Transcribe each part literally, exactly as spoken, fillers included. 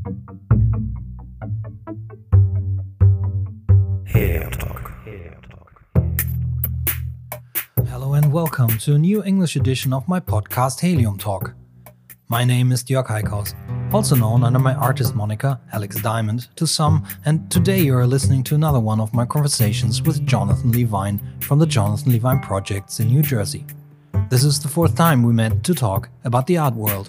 Helium Talk. Hello and welcome to a new English edition of my podcast Helium Talk. My name is Jörg Heikhaus, also known under my artist moniker Alex Diamond to some, and today you are listening to another one of my conversations with Jonathan Levine from the Jonathan Levine Projects in New Jersey. This is the fourth time we met to talk about the art world.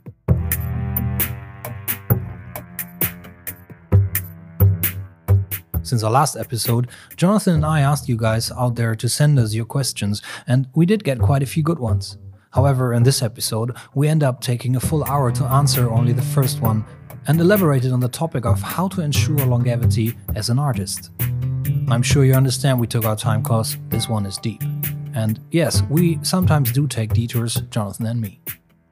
Since our last episode, Jonathan and I asked you guys out there to send us your questions, and we did get quite a few good ones. However, in this episode, we end up taking a full hour to answer only the first one, and elaborated on the topic of how to ensure longevity as an artist. I'm sure you understand we took our time cause this one is deep. And yes, we sometimes do take detours, Jonathan and me.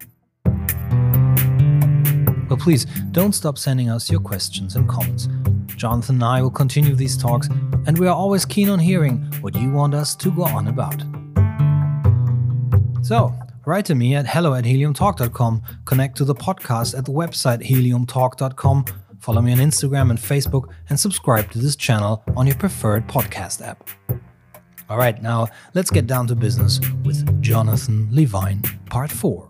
But please, don't stop sending us your questions and comments. Jonathan and I will continue these talks, and we are always keen on hearing what you want us to go on about. So, write to me at hello at helium talk dot com, connect to the podcast at the website helium talk dot com, follow me on Instagram and Facebook, and subscribe to this channel on your preferred podcast app. Alright, now let's get down to business with Jonathan Levine, Part four.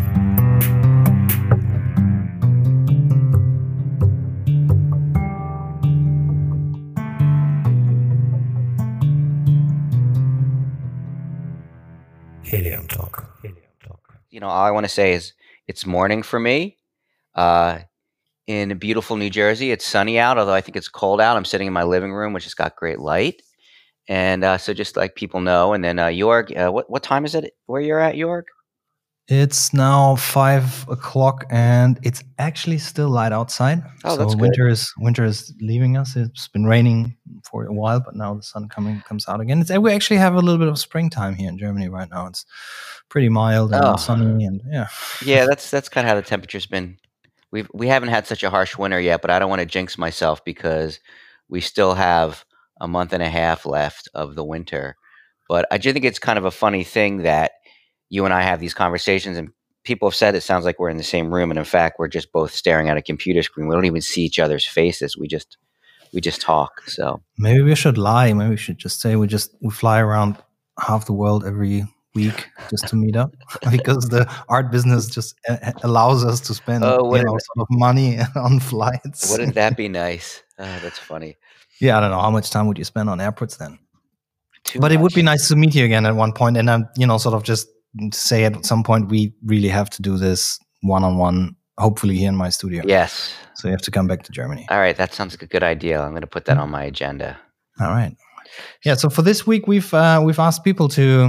Helium Talk. You know, all I want to say is it's morning for me. Uh, in beautiful New Jersey, it's sunny out, although I think it's cold out. I'm sitting in my living room, which has got great light. And uh, so just like people know. And then uh, Jorg, uh, what, what time is it where you're at, Jorg? It's now five o'clock and it's actually still light outside. Oh, so that's good. winter is winter is leaving us. It's been raining for a while, but now the sun coming comes out again. It's, we actually have a little bit of springtime here in Germany right now. It's pretty mild and Oh. sunny, and yeah. Yeah, that's that's kind of how the temperature's been. We've we haven't had such a harsh winter yet, but I don't want to jinx myself because we still have a month and a half left of the winter. But I do think it's kind of a funny thing that you and I have these conversations, and people have said it sounds like we're in the same room, and in fact, we're just both staring at a computer screen. We don't even see each other's faces. We just we just talk. So Maybe we should lie. Maybe we should just say we just we fly around half the world every week just to meet up, because the art business just uh, allows us to spend Oh, you wouldn't know it- sort of money on flights. wouldn't that be nice? Oh, that's funny. Yeah, I don't know how much time would you spend on airports then. Too But it would much. be nice to meet you again at one point, and I'm, you know, sort of just say at some point we really have to do this one-on-one, hopefully here in my studio. Yes. So you have to come back to Germany. All right. That sounds like a good idea. I'm going to put that on my agenda. All right. Yeah. So for this week, we've uh, we've asked people to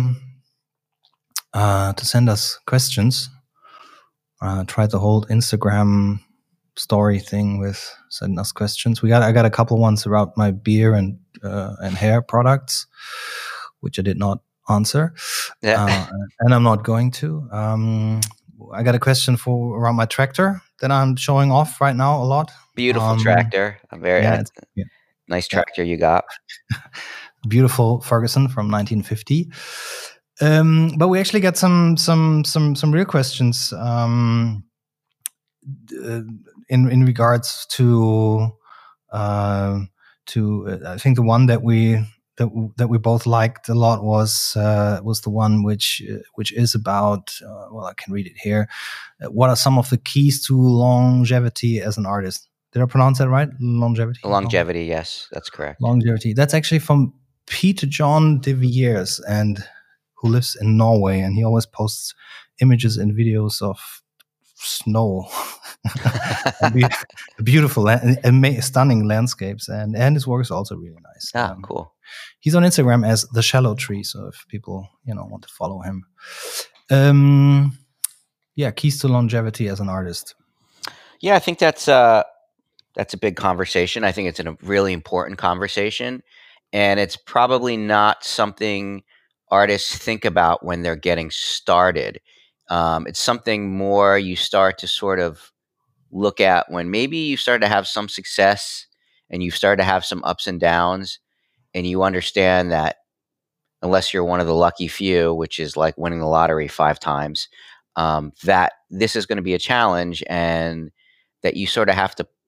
uh, to send us questions. Uh, tried the whole Instagram story thing with sending us questions. We got I got a couple ones about my beer and uh, and hair products, which I did not answer. Yeah. Uh, and I'm not going to. Um, I got a question for around my tractor that I'm showing off right now a lot. Beautiful um, tractor. A very yeah, uh, it's- yeah. nice tractor you got. Beautiful Ferguson from nineteen fifty. Um, but we actually got some some some some real questions um, uh, in in regards to uh, to uh, I think the one that we that w- that we both liked a lot was uh, was the one which uh, which is about uh, well, I can read it here. Uh, what are some of the keys to longevity as an artist? Did I pronounce that right? Longevity. Longevity. Yes, that's correct. Longevity. That's actually from Peter John de Viers, and who lives in Norway, and he always posts images and videos of snow, and be- beautiful, and ama- stunning landscapes, and and his work is also really nice. Ah, Um, cool. He's on Instagram as the Shallow Tree, so if people you know want to follow him, um, yeah, keys to longevity as an artist. Yeah, I think that's uh that's a big conversation. I think it's a really important conversation, and it's probably not something artists think about when they're getting started. Um, it's something more you start to sort of look at when maybe you start to have some success and you start to have some ups and downs, and you understand that unless you're one of the lucky few, which is like winning the lottery five times, um, that this is going to be a challenge, and that you sort of have to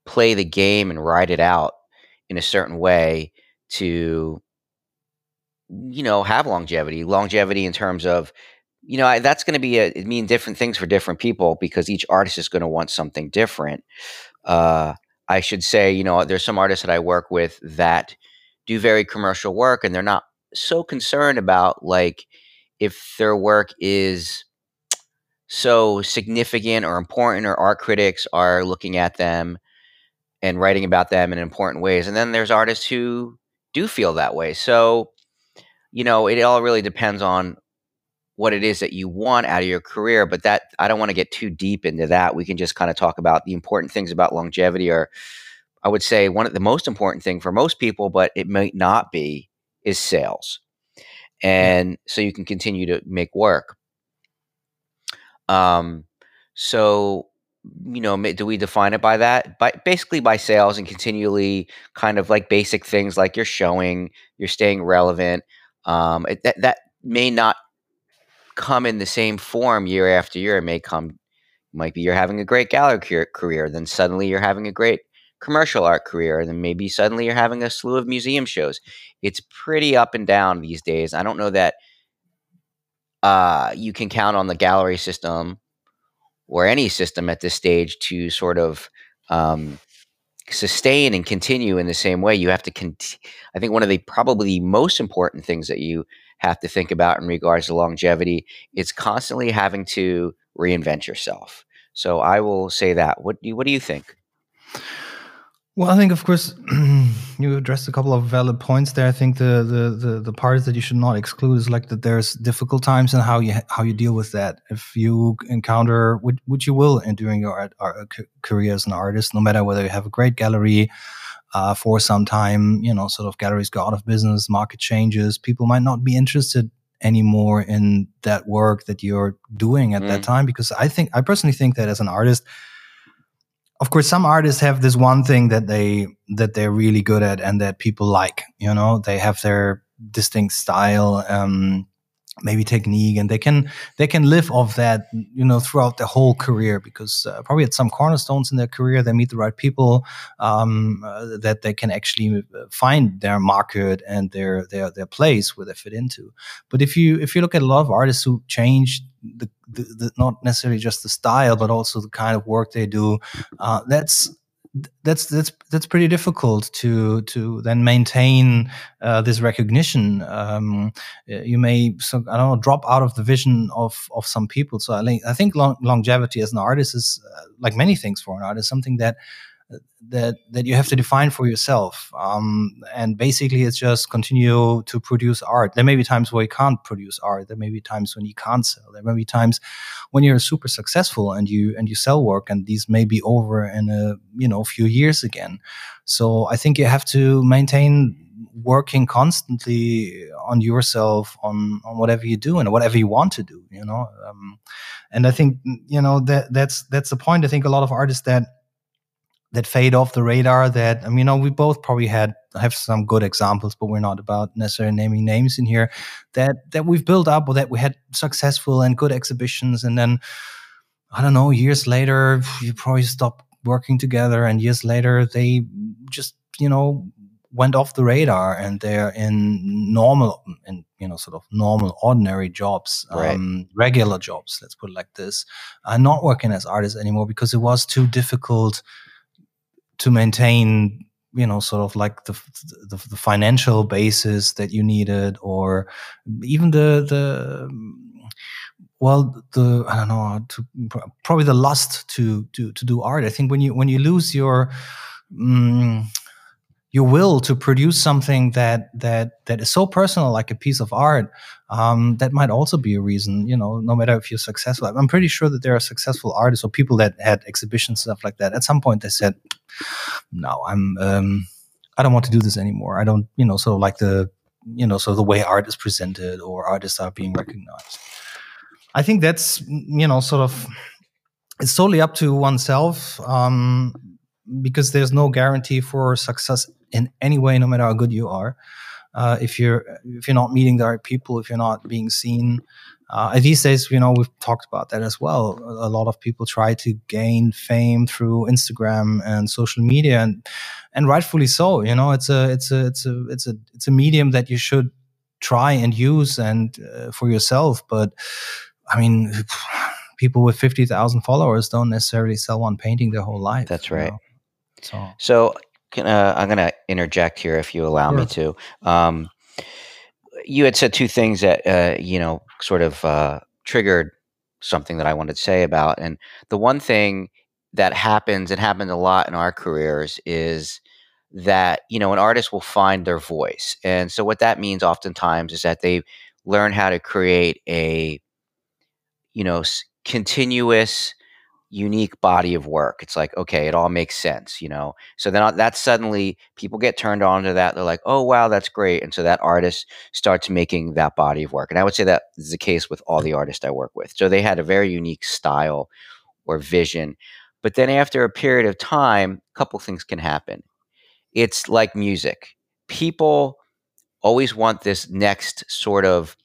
play the game and ride it out in a certain way to, you know, have longevity. Longevity in terms of, you know, I, that's going to be a, it mean different things for different people because each artist is going to want something different. Uh, I should say, you know, there's some artists that I work with that do very commercial work, and they're not so concerned about like if their work is so significant or important, or art critics are looking at them and writing about them in important ways. And then there's artists who do feel that way. So, you know, it all really depends on what it is that you want out of your career. But that, I don't want to get too deep into that. We can just kind of talk about the important things about longevity, or I would say one of the most important thing for most people, but it might not be, is sales. And yeah. So you can continue to make work. Um, so, you know, do we define it by that? By basically by sales, and continually kind of like basic things like you're showing, you're staying relevant. Um, it, that, that may not come in the same form year after year. It may come, might be you're having a great gallery career, then suddenly you're having a great commercial art career, and then maybe suddenly you're having a slew of museum shows. It's pretty up and down these days. I don't know that uh, you can count on the gallery system or any system at this stage to sort of um, sustain and continue in the same way. You have to, cont- I think one of the probably most important things that you have to think about in regards to longevity is constantly having to reinvent yourself. So I will say that. What do you, what do you think? Well, I think, of course, you addressed a couple of valid points there. I think the, the the the part that you should not exclude is like that there's difficult times and how you how you deal with that. If you encounter, which you will during your art, art, career as an artist, no matter whether you have a great gallery uh, for some time, you know, sort of galleries go out of business, market changes, people might not be interested anymore in that work that you're doing at mm. that time. Because I think, I personally think that as an artist, of course, some artists have this one thing that they that they're really good at and that people like. You know, they have their distinct style, um, maybe technique, and they can they can live off that, you know, throughout their whole career. Because uh, probably at some cornerstones in their career, they meet the right people um, uh, that they can actually find their market and their their their place where they fit into. But if you if you look at a lot of artists who change the The, the, not necessarily just the style, but also the kind of work they do. Uh, that's that's that's that's pretty difficult to to then maintain uh, this recognition. Um, you may, so I don't know, drop out of the vision of of some people. So I think I think long, longevity as an artist is uh, like many things for an artist, something that. that that you have to define for yourself. Um, and basically it's just continue to produce art. There may be times where you can't produce art. There may be times when you can't sell. There may be times when you're super successful and you and you sell work, and these may be over in a, you know, few years again. So I think you have to maintain working constantly on yourself, on, on whatever you do and whatever you want to do, you know. Um, and I think, you know, that that's that's the point. I think a lot of artists that that fade off the radar, that, I mean, you know, we both probably had, have some good examples, but we're not about necessarily naming names in here, that, that we've built up, or that we had successful and good exhibitions. And then, I don't know, years later, you probably stopped working together, and years later, they just, you know, went off the radar, and they're in normal, in, you know, sort of normal, ordinary jobs, right. um, regular jobs, let's put it like this, uh, not working as artists anymore because it was too difficult to maintain, you know, sort of like the, the the financial basis that you needed, or even the the well the I don't know, to probably the lust to to to do art. I think when you when you lose your um, your will to produce something that that that is so personal, like a piece of art, um, that might also be a reason. You know, no matter if you're successful, I'm pretty sure that there are successful artists or people that had exhibitions, stuff like that. At some point, they said, "No, I'm um, I don't want to do this anymore. I don't, you know, sort of like the, you know, sort of the way art is presented or artists are being recognized." I think that's, you know, sort of, it's totally up to oneself, um, because there's no guarantee for success in any way, no matter how good you are. Uh, if you're if you're not meeting the right people, if you're not being seen, Uh, these days, you know, we've talked about that as well. A lot of people try to gain fame through Instagram and social media, and and rightfully so. You know, it's a it's a it's a it's a it's a medium that you should try and use and uh, for yourself. But I mean, people with fifty thousand followers don't necessarily sell one painting their whole life. That's right. Know? So, so can, uh, I'm going to interject here if you allow sure. me to. Um, you had said two things that, uh, you know, sort of uh, triggered something that I wanted to say about. And the one thing that happens, and happens a lot in our careers, is that, you know, an artist will find their voice. And so what that means oftentimes is that they learn how to create a, you know, s- continuous, unique body of work. It's like, okay, it all makes sense, you know? So then that suddenly people get turned on to that. They're like, oh, wow, that's great. And so that artist starts making that body of work. And I would say that is the case with all the artists I work with. So they had a very unique style or vision. But then after a period of time, a couple things can happen. It's like music. People always want this next sort of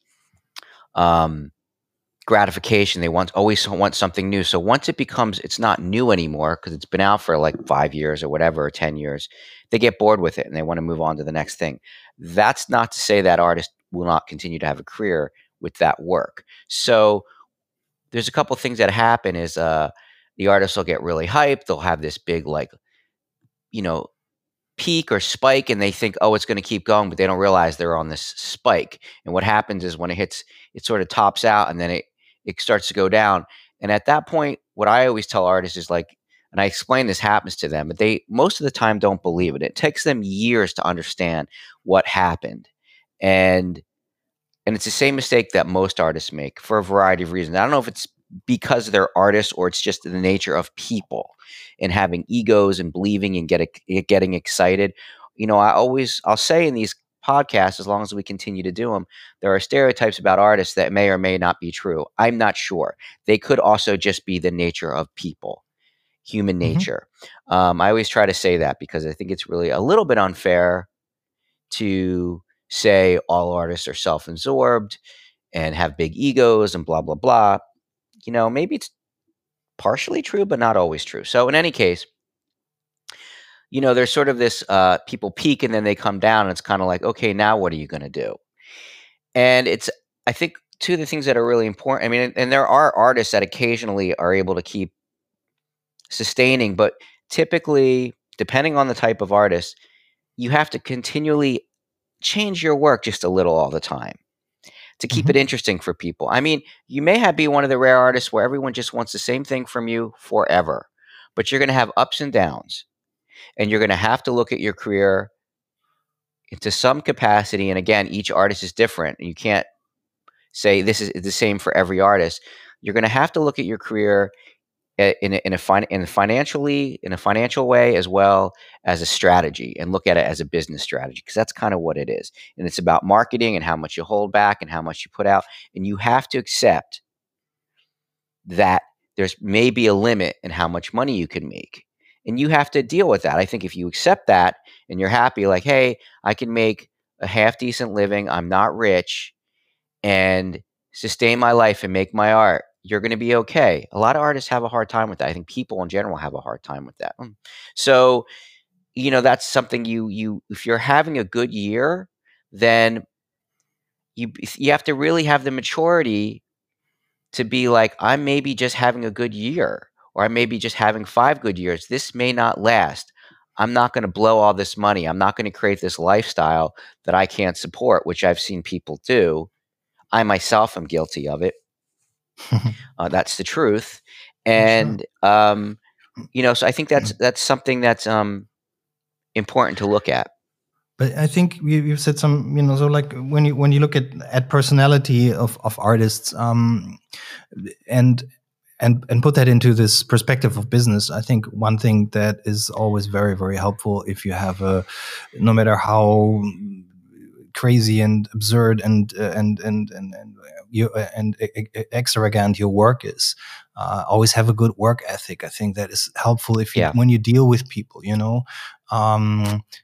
um, gratification. They want always want something new. So once it becomes, it's not new anymore because it's been out for like five years or whatever, or ten years, they get bored with it and they want to move on to the next thing. That's not to say that artist will not continue to have a career with that work. So there's a couple things that happen is uh, the artist will get really hyped. They'll have this big, like, you know, peak or spike, and they think, oh, it's going to keep going, but they don't realize they're on this spike. And what happens is when it hits, it sort of tops out and then it, it starts to go down. And at that point, what I always tell artists is like, and I explain this happens to them, but they most of the time don't believe it. It takes them years to understand what happened. And and it's the same mistake that most artists make for a variety of reasons. I don't know if it's because they're artists or it's just the nature of people and having egos and believing and get, getting excited. You know, I always, I'll say in these podcasts, as long as we continue to do them, there are stereotypes about artists that may or may not be true. I'm not sure. They could also just be the nature of people, human Mm-hmm. nature. Um, I always try to say that because I think it's really a little bit unfair to say all artists are self-absorbed and have big egos and blah, blah, blah. You know, maybe it's partially true, but not always true. So in any case, you know, there's sort of this, uh, people peak and then they come down and it's kind of like, okay, now what are you going to do? And it's, I think two of the things that are really important, I mean, and, and there are artists that occasionally are able to keep sustaining, but typically, depending on the type of artist, you have to continually change your work just a little all the time to keep Mm-hmm. it interesting for people. I mean, you may have be one of the rare artists where everyone just wants the same thing from you forever, but you're going to have ups and downs, and you're going to have to look at your career to some capacity. And again, each artist is different. You can't say this is the same for every artist. You're going to have to look at your career in a, in a, fin- in a financially in a financial way as well as a strategy, and look at it as a business strategy, because that's kind of what it is. And it's about marketing and how much you hold back and how much you put out. And you have to accept that there's maybe a limit in how much money you can make. And you have to deal with that. I think if you accept that and you're happy, like, hey, I can make a half decent living, I'm not rich, and sustain my life and make my art, you're going to be okay. A lot of artists have a hard time with that. I think people in general have a hard time with that. So, you know, that's something you, you, if you're having a good year, then you, you have to really have the maturity to be like, I'm maybe just having a good year, or I may be just having five good years. This may not last. I'm not going to blow all this money. I'm not going to create this lifestyle that I can't support, which I've seen people do. I myself am guilty of it. Uh, that's the truth. And, Sure. um, you know, so I think that's, that's something that's um, important to look at. But I think you, you've said some, you know, so like when you when you look at at personality of of artists, um, and and and put that into this perspective of business, I think one thing that is always very very helpful, if you have a, no matter how crazy and absurd and uh, and and and and you and extravagant your work is, uh, always have a good work ethic. I think that is helpful if you Yeah. when you deal with people, you know. Um,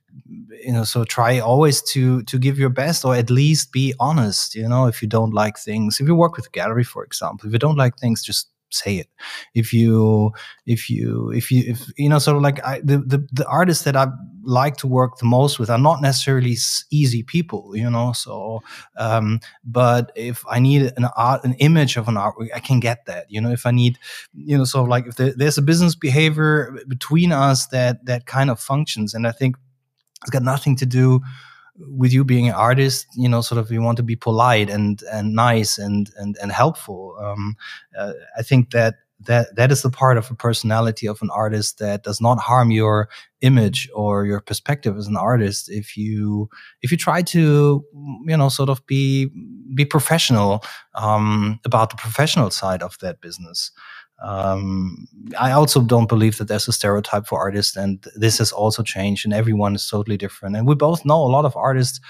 you know, so try always to to give your best, or at least be honest. You know, if you don't like things, if you work with a gallery, for example, if you don't like things, just say it. If you, if you, if you, if you know, sort of like I, the the the artists that I like to work the most with are not necessarily easy people, you know. So, um, but if I need an art, an image of an artwork, I can get that. You know, if I need, you know, so like if there, there's a business behavior between us that that kind of functions, and I think it's got nothing to do with you being an artist, you know, sort of you want to be polite and and nice and and and helpful. Um, uh, I think that that that is the part of a personality of an artist that does not harm your image or your perspective as an artist. If you if you try to, you know, sort of be be professional um, about the professional side of that business. Um, I also don't believe that there's a stereotype for artists, and this has also changed, and everyone is totally different. And we both know a lot of artists.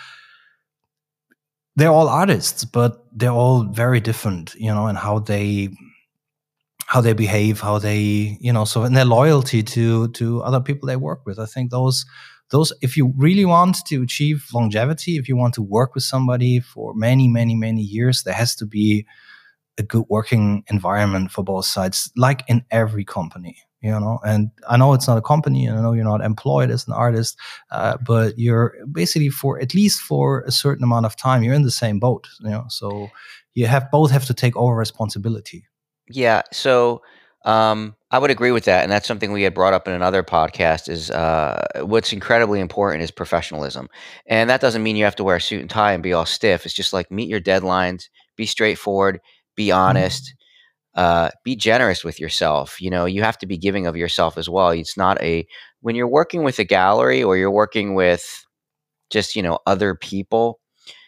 They're all artists, but they're all very different, you know, and how they how they behave, how they, you know, so and their loyalty to to other people they work with. I think those those if you really want to achieve longevity, if you want to work with somebody for many, many, many years, there has to be a good working environment for both sides, like in every company, you know. And I know it's not a company, and I know you're not employed as an artist, uh, but you're basically, for at least for a certain amount of time, you're in the same boat, you know. So you have both have to take over responsibility. Yeah. So um, I would agree with that, and that's something we had brought up in another podcast. Is uh, what's incredibly important is professionalism, and that doesn't mean you have to wear a suit and tie and be all stiff. It's just like meet your deadlines, be straightforward, be honest, uh, be generous with yourself. You know, you have to be giving of yourself as well. It's not a when you're working with a gallery or you're working with just, you know, other people,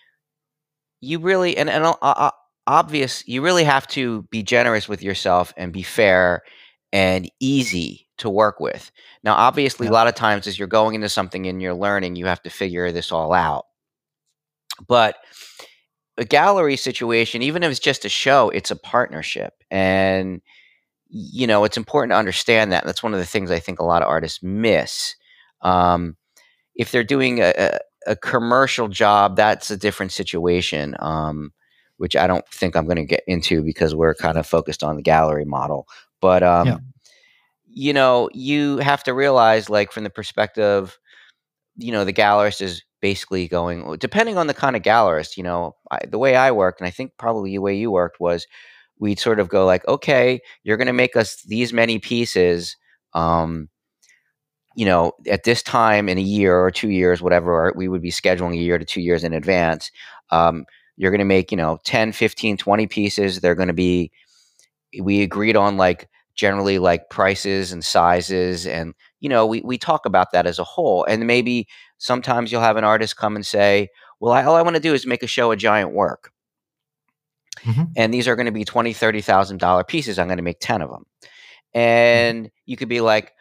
you really and and uh, uh, obvious you really have to be generous with yourself and be fair and easy to work with. Now, obviously, a Yeah. lot of times as you're going into something and you're learning, you have to figure this all out. But a gallery situation, even if it's just a show, it's a partnership. And, you know, it's important to understand that. That's one of the things I think a lot of artists miss. Um, if they're doing a, a, a commercial job, that's a different situation, um, which I don't think I'm going to get into because we're kind of focused on the gallery model. But, um, Yeah. you know, you have to realize, like, from the perspective, you know, the gallerist is basically going, depending on the kind of gallerist, you know, I, the way I worked, and I think probably the way you worked was we'd sort of go like, okay, you're going to make us these many pieces, um, you know, at this time in a year or two years, whatever, or we would be scheduling a year to two years in advance. Um, you're going to make, you know, ten, fifteen, twenty pieces. They're going to be, we agreed on like generally like prices and sizes. And, you know, we, we talk about that as a whole. And maybe sometimes you'll have an artist come and say, well, I, all I want to do is make a show a giant work. Mm-hmm. And these are going to be twenty thousand dollars, thirty thousand dollars pieces. I'm going to make ten of them. And mm-hmm. you could be like,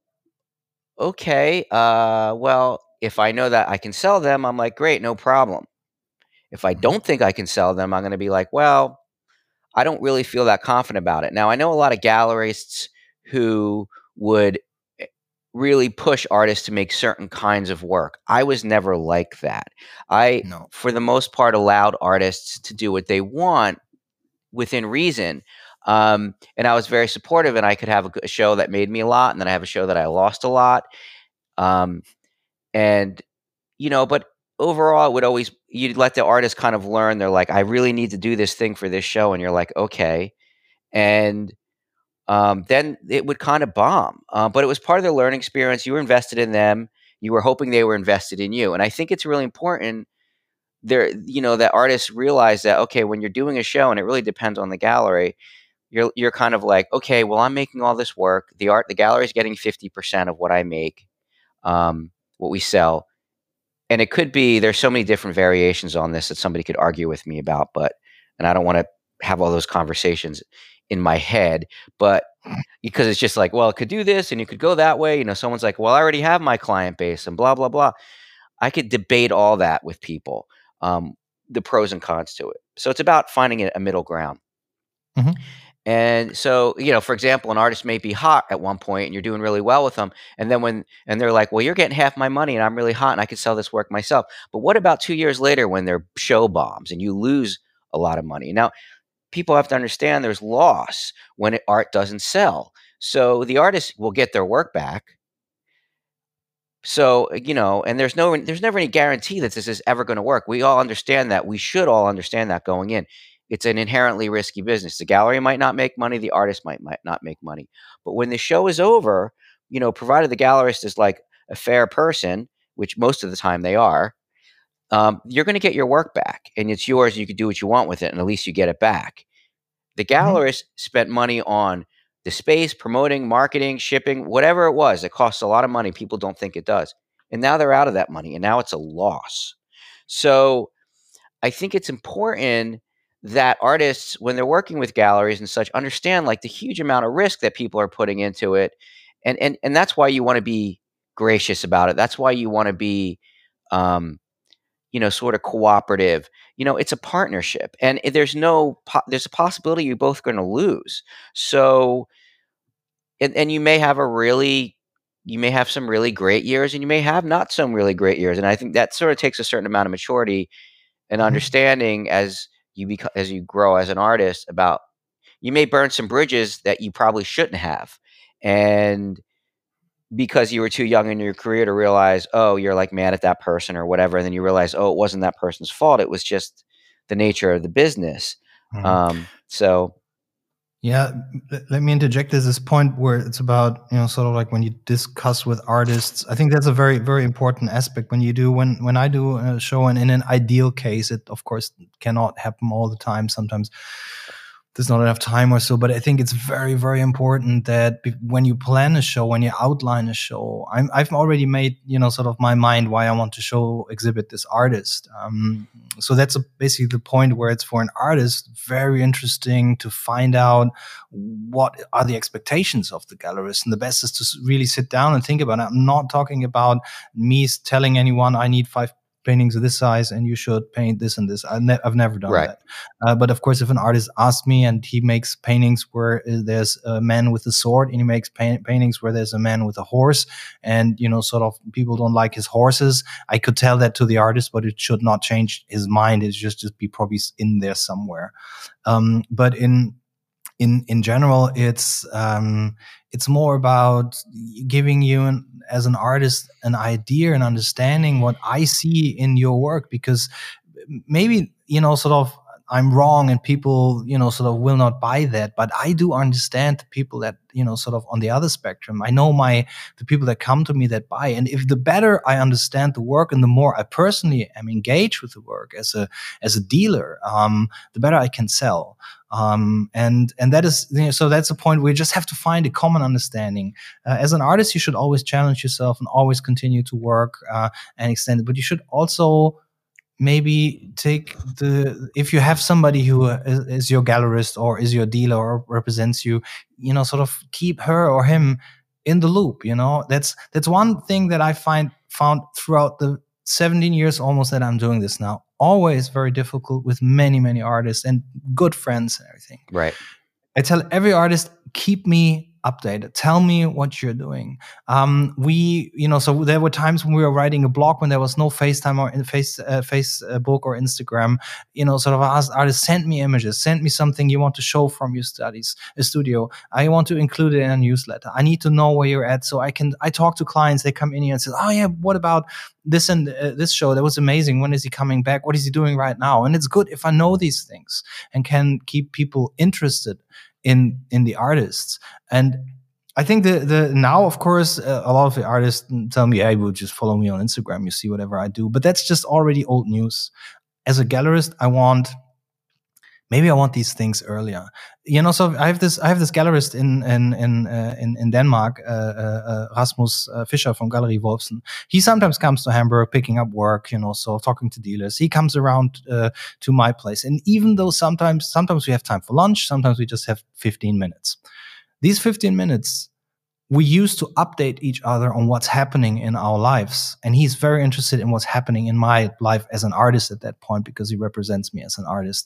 okay, uh, well, if I know that I can sell them, I'm like, great, no problem. If I don't think I can sell them, I'm going to be like, well, I don't really feel that confident about it. Now, I know a lot of gallerists who would really push artists to make certain kinds of work. I was never like that. I, No. for the most part, allowed artists to do what they want within reason. Um, and I was very supportive, and I could have a, a show that made me a lot, and then I have a show that I lost a lot. Um, and, you know, but overall, it would always, you'd let the artist kind of learn. They're like, I really need to do this thing for this show. And you're like, okay. And um, then it would kind of bomb. Uh, but it was part of their learning experience. You were invested in them. You were hoping they were invested in you. And I think it's really important there, you know, that artists realize that, okay, when you're doing a show, and it really depends on the gallery, you're, you're kind of like, okay, well, I'm making all this work. The art, the gallery is getting fifty percent of what I make, um, what we sell. And it could be, there's so many different variations on this that somebody could argue with me about, but, and I don't want to have all those conversations in my head, but because it's just like, well, it could do this and you could go that way. You know, someone's like, well, I already have my client base and blah, blah, blah. I could debate all that with people, um, the pros and cons to it. So it's about finding a middle ground. Mm-hmm. And so, you know, for example, an artist may be hot at one point and you're doing really well with them. And then when, and they're like, well, you're getting half my money and I'm really hot and I could sell this work myself. But what about two years later when their show bombs and you lose a lot of money? Now, people have to understand there's loss when it, art doesn't sell. So the artist will get their work back. So, you know, and there's no, there's never any guarantee that this is ever going to work. We all understand that. We should all understand that going in. It's an inherently risky business. The gallery might not make money. The artist might, might not make money. But when the show is over, you know, provided the gallerist is like a fair person, which most of the time they are, um, you're going to get your work back and it's yours. And you can do what you want with it. And at least you get it back. The gallerist mm-hmm. spent money on the space, promoting, marketing, shipping, whatever it was. It costs a lot of money. People don't think it does. And now they're out of that money and now it's a loss. So I think it's important that artists, when they're working with galleries and such, understand like the huge amount of risk that people are putting into it. And and and that's why you want to be gracious about it. That's why you want to be, um, you know, sort of cooperative. You know, it's a partnership and there's no, po- there's a possibility you're both going to lose. So, and, and you may have a really, you may have some really great years and you may have not some really great years. And I think that sort of takes a certain amount of maturity and Mm-hmm. understanding as you become, as you grow as an artist about, you may burn some bridges that you probably shouldn't have. And because you were too young in your career to realize, oh, you're like mad at that person or whatever. And then you realize, oh, it wasn't that person's fault. It was just the nature of the business. Mm-hmm. Um, so. Yeah, let me interject at this point where it's about, you know, sort of like when you discuss with artists. I think that's a very, very important aspect when you do, when, when I do a show, and in an ideal case, it of course cannot happen all the time. Sometimes there's not enough time or so, but I think it's very, very important that when you plan a show, when you outline a show, I'm, I've already made, you know, sort of my mind why I want to show, exhibit this artist. Um, so that's a, basically the point where it's for an artist very interesting to find out what are the expectations of the gallerist. And the best is to really sit down and think about it. I'm not talking about me telling anyone I need five paintings of this size and you should paint this and this. I ne- I've never done right. that. Uh, but of course, if an artist asks me and he makes paintings where there's a man with a sword and he makes paint- paintings where there's a man with a horse and, you know, sort of people don't like his horses, I could tell that to the artist, but it should not change his mind. It should just be probably in there somewhere. Um, but in In in general, it's um, it's more about giving you, an, as an artist, an idea and understanding what I see in your work, because maybe, you know, sort of I'm wrong and people, you know, sort of will not buy that, but I do understand the people that, you know, sort of on the other spectrum. I know my the people that come to me that buy, and if the better I understand the work and the more I personally am engaged with the work as a as a dealer, um, the better I can sell. Um, and, and that is, you know, so that's a point where you just have to find a common understanding. Uh, as an artist, you should always challenge yourself and always continue to work, uh, and extend it. But you should also maybe take the, if you have somebody who is, is your gallerist or is your dealer or represents you, you know, sort of keep her or him in the loop. You know, that's, that's one thing that I find found throughout the seventeen years almost that I'm doing this now. Always very difficult with many, many artists and good friends and everything. Right. I tell every artist, keep me updated. Tell me what you're doing. Um, we, you know, so there were times when we were writing a blog when there was no FaceTime or face, uh, Facebook or Instagram, you know, sort of asked artists, send me images, send me something you want to show from your studies, a studio. I want to include it in a newsletter. I need to know where you're at so I can, I talk to clients, they come in here and say, oh yeah, what about this and uh, this show? That was amazing. When is he coming back? What is he doing right now? And it's good if I know these things and can keep people interested in in the artists. And I think the the now, of course, uh, a lot of the artists tell me, hey, will just follow me on Instagram, you see whatever I do. But that's just already old news. As a gallerist, I want, maybe I want these things earlier. You know, so I have this I have this gallerist in in in uh, in, in Denmark, uh, uh, Rasmus uh, Fischer from Galerie Wolfsen. He sometimes comes to Hamburg picking up work, you know, so talking to dealers. He comes around uh, to my place, and even though sometimes sometimes we have time for lunch, sometimes we just have fifteen minutes. These fifteen minutes we used to update each other on what's happening in our lives. And he's very interested in what's happening in my life as an artist at that point, because he represents me as an artist.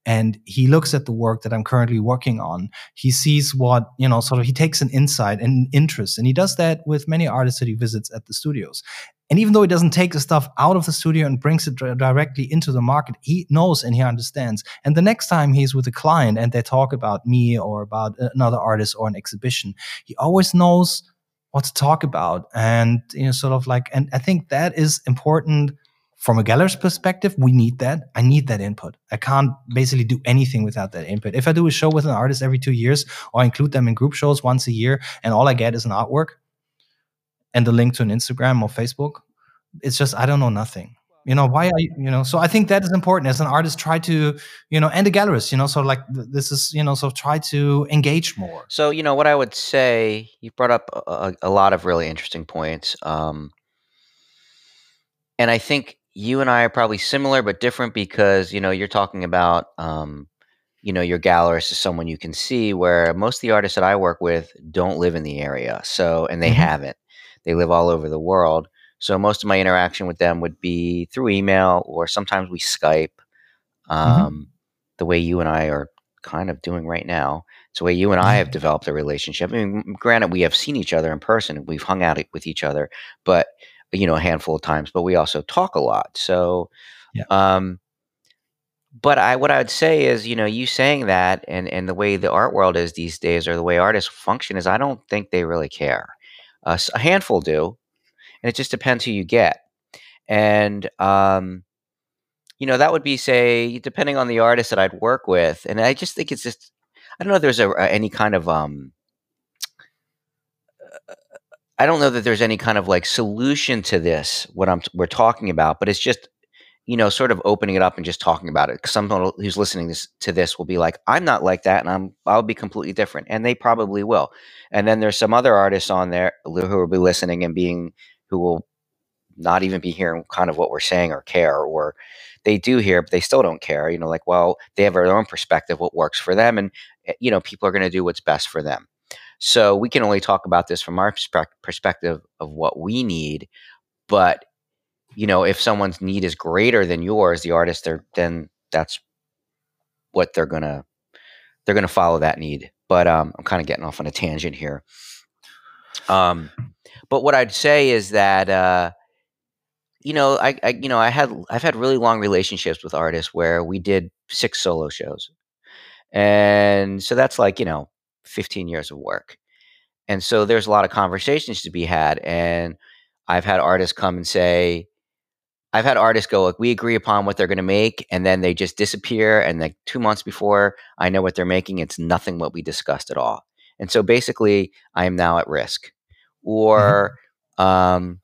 and he looks at the work that I'm currently working on. He sees what, you know, sort of, he takes an insight and interest, and he does that with many artists that he visits at the studios. And even though he doesn't take the stuff out of the studio and brings it directly into the market, he knows and he understands. And the next time he's with a client and they talk about me or about another artist or an exhibition, he always knows what to talk about. And, you know, sort of like, and I think that is important from a gallerist's perspective. We need that. I need that input. I can't basically do anything without that input. If I do a show with an artist every two years or I include them in group shows once a year and all I get is an artwork and the link to an Instagram or Facebook, it's just, I don't know nothing. You know, why are you, you know, so I think that is important as an artist, try to, you know, and a gallerist, you know, so like this is, you know, so try to engage more. So, you know, what I would say, you brought up a, a lot of really interesting points. Um, and I think you and I are probably similar, but different because, you know, you're talking about, um, you know, your gallerist is someone you can see, where most of the artists that I work with don't live in the area. So, and they mm-hmm. haven't. They live all over the world. So most of my interaction with them would be through email, or sometimes we Skype, um, mm-hmm. the way you and I are kind of doing right now. It's the way you and I have developed a relationship. I mean, granted, we have seen each other in person. We've hung out with each other, but, you know, a handful of times, but we also talk a lot. So, yeah. um, but I, what I would say is, you know, you saying that and, and the way the art world is these days, or the way artists function, is I don't think they really care. Uh, a handful do. And it just depends who you get. And, um, you know, that would be, say, depending on the artist that I'd work with. And I just think it's just, I don't know if there's a, a, any kind of, um, I don't know that there's any kind of like solution to this, what I'm, we're talking about, but it's just, you know, sort of opening it up and just talking about it. Because someone who's listening this, to this will be like, I'm not like that, and I'm, I'll be completely different. And they probably will. And then there's some other artists on there who will be listening and being, who will not even be hearing kind of what we're saying or care, or they do hear, but they still don't care. You know, like, well, they have their own perspective, what works for them. And, you know, people are going to do what's best for them. So we can only talk about this from our perspe- perspective of what we need. But, you know, if someone's need is greater than yours, the artist, they're, then that's what they're going to, they're going to follow that need. But um, I'm kind of getting off on a tangent here. Um, but what I'd say is that, uh, you know, I, I, you know, I had, I've had really long relationships with artists where we did six solo shows. And so that's like, you know, fifteen years of work. And so there's a lot of conversations to be had. And I've had artists come and say, I've had artists go, like, we agree upon what they're going to make, and then they just disappear. And like two months before I know what they're making, it's nothing what we discussed at all. And so basically I am now at risk. Or, mm-hmm. um,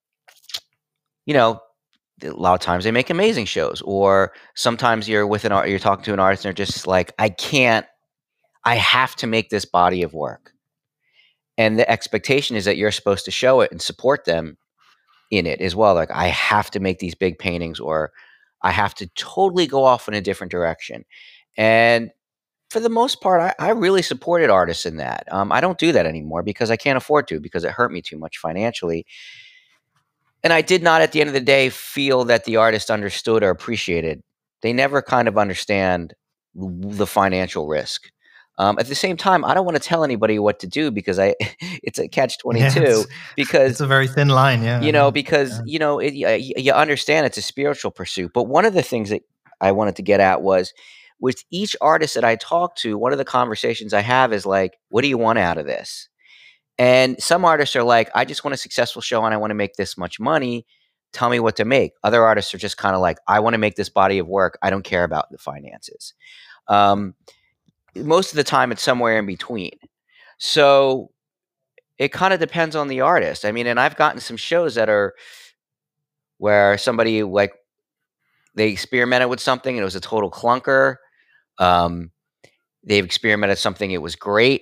you know, a lot of times they make amazing shows, or sometimes you're with an art, you're talking to an artist and they're just like, I can't, I have to make this body of work. And the expectation is that you're supposed to show it and support them in it as well. Like, I have to make these big paintings, or I have to totally go off in a different direction. And for the most part, I, I really supported artists in that. Um, I don't do that anymore because I can't afford to, because it hurt me too much financially. And I did not, at the end of the day, feel that the artist understood or appreciated. They never kind of understand the financial risk. Um, at the same time, I don't want to tell anybody what to do, because I, it's a catch twenty-two. Yeah, it's, because it's a very thin line, yeah. You know, because yeah. you know, it, you, you understand it's a spiritual pursuit. But one of the things that I wanted to get at was, with each artist that I talk to, one of the conversations I have is like, "What do you want out of this?" And some artists are like, I just want a successful show and I want to make this much money. Tell me what to make. Other artists are just kind of like, I want to make this body of work. I don't care about the finances. Um, most of the time it's somewhere in between. So it kind of depends on the artist. I mean, and I've gotten some shows that are where somebody, like, they experimented with something and it was a total clunker. Um, they've experimented something, it was great.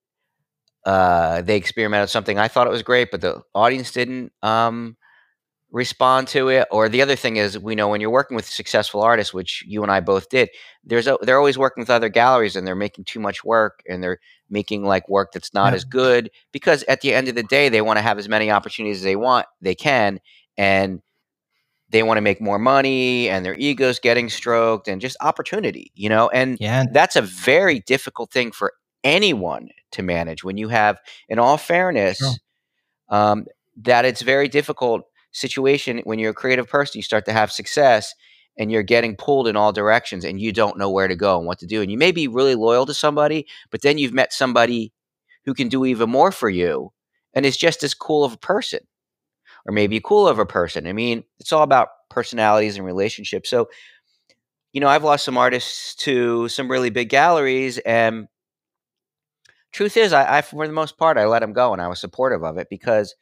Uh, they experimented something, I thought it was great, but the audience didn't um, respond to it. Or the other thing is, we know when you're working with successful artists, which you and I both did, there's a, they're always working with other galleries, and they're making too much work, and they're making like work that's not yeah. as good, because at the end of the day, they want to have as many opportunities as they want, they can, and they want to make more money and their ego's getting stroked and just opportunity, you know, and Yeah. that's a very difficult thing for anyone to manage when you have, in all fairness, Sure. um, that it's very difficult situation when you're a creative person, you start to have success and you're getting pulled in all directions and you don't know where to go and what to do. And you may be really loyal to somebody, but then you've met somebody who can do even more for you and is just as cool of a person, or maybe cool of a person. I mean, it's all about personalities and relationships. So, you know, I've lost some artists to some really big galleries, and truth is, I, I for the most part, I let them go, and I was supportive of it because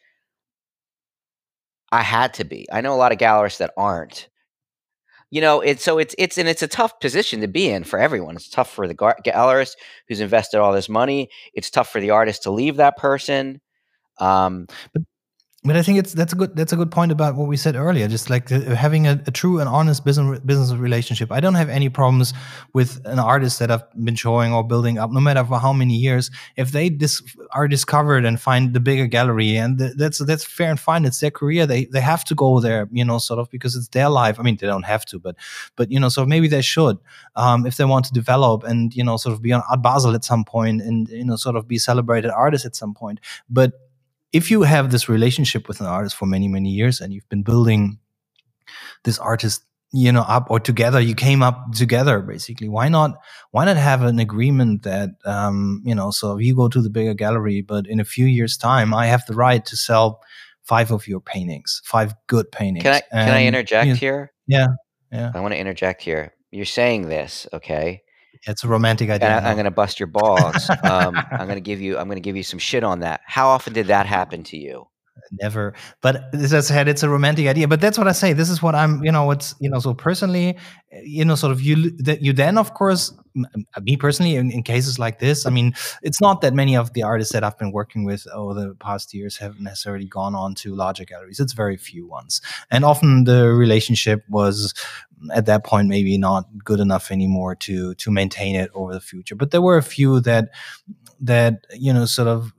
I had to be. I know a lot of gallerists that aren't. You know, it's so it's it's and it's a tough position to be in for everyone. It's tough for the gar- gallerist who's invested all this money. It's tough for the artist to leave that person. Um, But But I think it's that's a good that's a good point about what we said earlier. Just like the, having a, a true and honest business business relationship. I don't have any problems with an artist that I've been showing or building up, no matter for how many years. If they dis- are discovered and find the bigger gallery, and th- that's that's fair and fine. It's their career. They they have to go there, you know, sort of because it's their life. I mean, they don't have to, but but you know, so maybe they should, um, if they want to develop and you know, sort of be on Art Basel at some point, and you know, sort of be celebrated artists at some point, but if you have this relationship with an artist for many, many years and you've been building this artist, you know, up or together, you came up together basically. Why not, why not have an agreement that, um, you know, so you go to the bigger gallery, but in a few years time, I have the right to sell five of your paintings, five good paintings. Can I, can I And, interject you know, here? Yeah. Yeah. I want to interject here. You're saying this, okay? It's a romantic idea. And I, I'm going to bust your balls. um, I'm going to give you. I'm going to give you some shit on that. How often did that happen to you? Never. But as I said, it's a romantic idea. But that's what I say. This is what I'm, you know, what's, you know, so personally, you know, sort of you, that you then, of course, me personally, in, in cases like this, I mean, it's not that many of the artists that I've been working with over the past years have necessarily gone on to larger galleries. It's very few ones. And often the relationship was at that point maybe not good enough anymore to to maintain it over the future. But there were a few that that, you know, sort of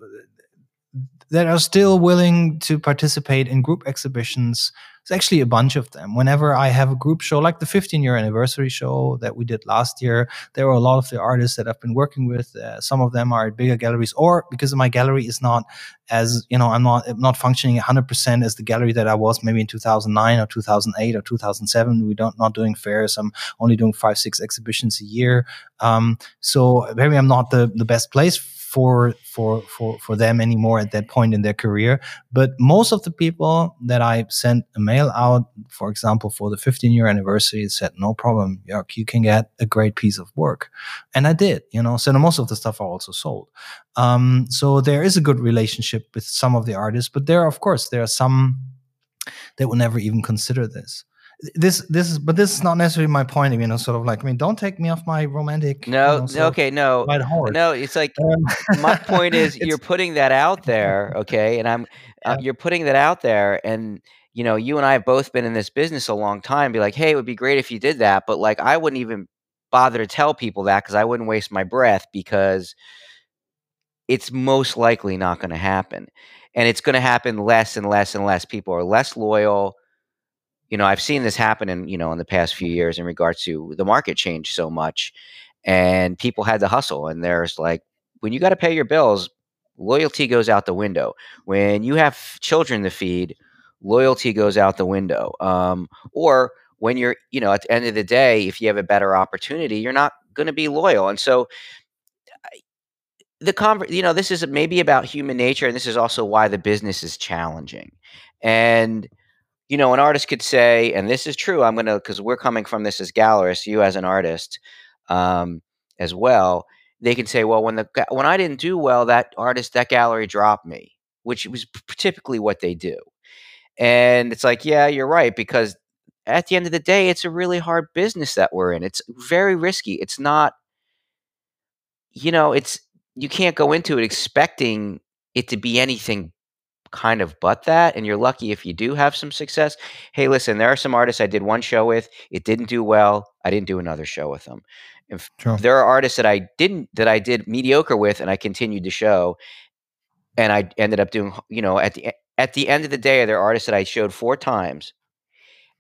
that are still willing to participate in group exhibitions. It's actually a bunch of them. Whenever I have a group show, like the fifteen year anniversary show that we did last year, there were a lot of the artists that I've been working with. Uh, some of them are at bigger galleries, or because my gallery is not as, you know, I'm not I'm not functioning one hundred percent as the gallery that I was maybe in two thousand nine or two thousand eight or two thousand seven. We don't not doing fairs. I'm only doing five, six exhibitions a year. Um, so maybe I'm not the, the best place for for for for them anymore at that point in their career. But most of the people that I sent a mail out, for example, for the fifteen year anniversary, said, no problem, Jörg, you can get a great piece of work. And I did, you know, so most of the stuff I also sold. Um, so there is a good relationship with some of the artists, but there, of course, there are some that will never even consider this. This, this is, but this is not necessarily my point. You know, sort of like, I mean, don't take me off my romantic. No, you know, no, okay, no, right horse. no. It's like Um, my point is it's- you're putting that out there, okay, and I'm uh, Yeah. you're putting that out there, and you know, you and I have both been in this business a long time. Be like, hey, it would be great if you did that, but like, I wouldn't even bother to tell people that because I wouldn't waste my breath because it's most likely not going to happen, and it's going to happen less and less and less. People are less loyal. You know, I've seen this happen in, you know, in the past few years in regards to the market changed so much and people had to hustle. And there's like, when you got to pay your bills, loyalty goes out the window. When you have children to feed, loyalty goes out the window. Um, or when you're, you know, at the end of the day, if you have a better opportunity, you're not going to be loyal. And so the conver- you know, this is maybe about human nature. And this is also why the business is challenging. And you know, an artist could say, and this is true, I'm going to, because we're coming from this as gallerists, you as an artist um, as well, they can say, well, when the when I didn't do well, that artist, that gallery dropped me, which was typically what they do. And it's like, yeah, you're right, because at the end of the day, it's a really hard business that we're in. It's very risky. It's not, you know, it's, you can't go into it expecting it to be anything kind of but that, and you're lucky if you do have some success. Hey, listen, there are some artists I did one show with, it didn't do well, I didn't do another show with them. If Sure. there are artists that I didn't that I did mediocre with and I continued to show, and I ended up doing, you know, at the at the end of the day, there are artists that I showed four times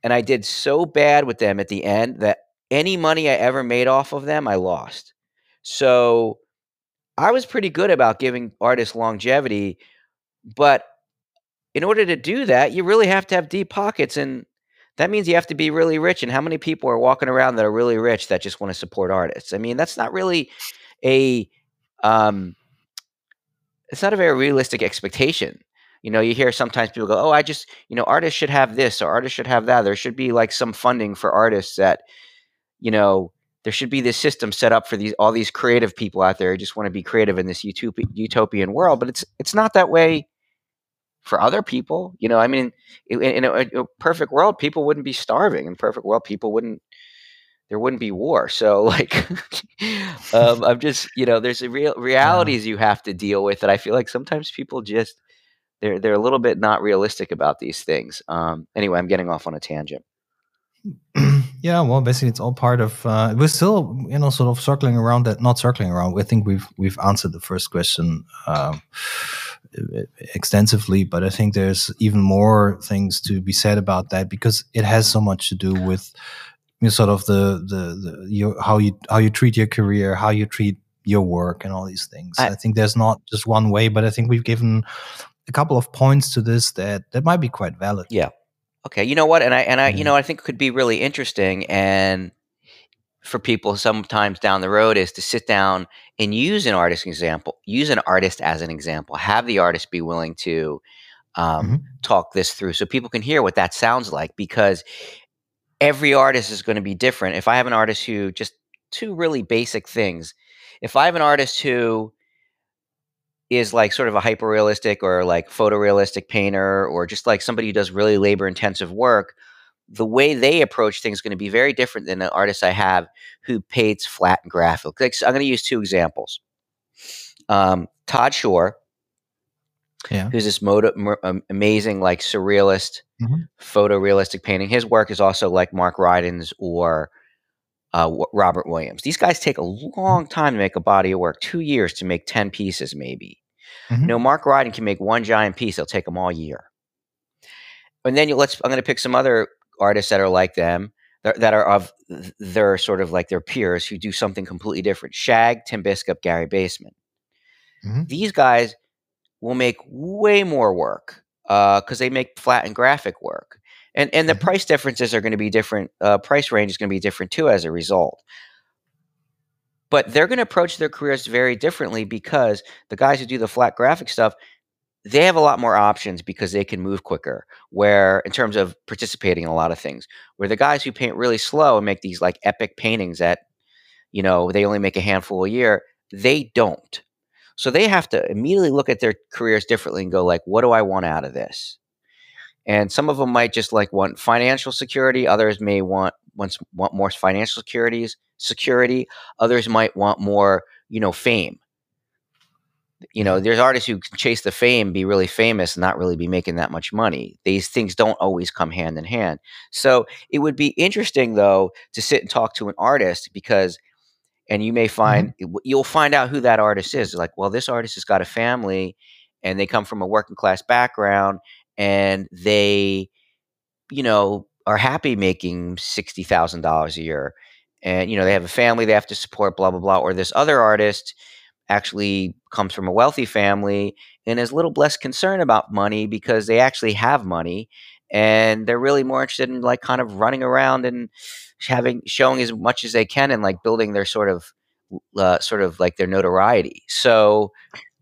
and I did so bad with them at the end that any money I ever made off of them, I lost. So I was pretty good about giving artists longevity, but in order to do that, you really have to have deep pockets, and that means you have to be really rich. And how many people are walking around that are really rich that just want to support artists? I mean, that's not really a um, it's not a very realistic expectation. You know, you hear sometimes people go, "Oh, I just, you know, artists should have this or artists should have that. There should be like some funding for artists that, you know, there should be this system set up for these all these creative people out there who just want to be creative in this utopi- utopian world." But it's it's not that way for other people. You know, I mean, in, in a, a perfect world, people wouldn't be starving. In a perfect world, people wouldn't. There wouldn't be war. So, like, um, I'm just, you know, there's a real realities you have to deal with that. I feel like sometimes people just they're they're a little bit not realistic about these things. Um, anyway, I'm getting off on a tangent. Yeah, well, basically, it's all part of. Uh, we're still, you know, sort of circling around that. Not circling around. I think we've we've answered the first question um, extensively, but I think there's even more things to be said about that because it has so much to do with, you know, sort of the the, the your, how you how you treat your career, how you treat your work, and all these things. I, I think there's not just one way, but I think we've given a couple of points to this that that might be quite valid. Yeah. Okay, you know what, and I and I, you know, I think could be really interesting, and for people sometimes down the road is to sit down and use an artist example, use an artist as an example, have the artist be willing to um, mm-hmm. talk this through, so people can hear what that sounds like. Because every artist is going to be different. If I have an artist who just two really basic things, if I have an artist who is like sort of a hyper realistic or like photorealistic painter, or just like somebody who does really labor intensive work, the way they approach things is going to be very different than an artist I have who paints flat and graphic. Like, so I'm going to use two examples. Um, Todd Shore, yeah. who's this moto, m- amazing, like surrealist, mm-hmm. photorealistic painting. His work is also like Mark Rydon's or uh, Robert Williams. These guys take a long time to make a body of work, two years to make ten pieces maybe. Mm-hmm. You know, Mark Rydon can make one giant piece. It'll take them all year. And then you, let's. I'm going to pick some other artists that are like them, that, that are of their sort of like their peers who do something completely different. Shag, Tim Biscup, Gary Baseman. Mm-hmm. These guys will make way more work because uh, they make flat and graphic work. And and the mm-hmm. price differences are going to be different. Uh, price range is going to be different too as a result. But they're going to approach their careers very differently because the guys who do the flat graphic stuff, they have a lot more options because they can move quicker, where in terms of participating in a lot of things, where the guys who paint really slow and make these like epic paintings that, you know, they only make a handful a year, they don't. So they have to immediately look at their careers differently and go like, what do I want out of this? And some of them might just like want financial security. Others may want, want, want more financial securities, security. Others might want more, you know, fame. You know, there's artists who can chase the fame, be really famous, and not really be making that much money. These things don't always come hand in hand. So it would be interesting, though, to sit and talk to an artist because, and you may find, mm-hmm. you'll find out who that artist is. Like, well, this artist has got a family and they come from a working class background and they, you know, are happy making sixty thousand dollars a year. And, you know, they have a family they have to support, blah, blah, blah. Or this other artist actually comes from a wealthy family and is a little less concerned about money because they actually have money and they're really more interested in like kind of running around and having showing as much as they can and like building their sort of uh, sort of like their notoriety. So,